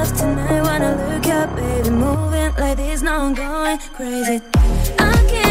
love tonight. Wanna look up, baby, moving like this. Now I'm going crazy. I can't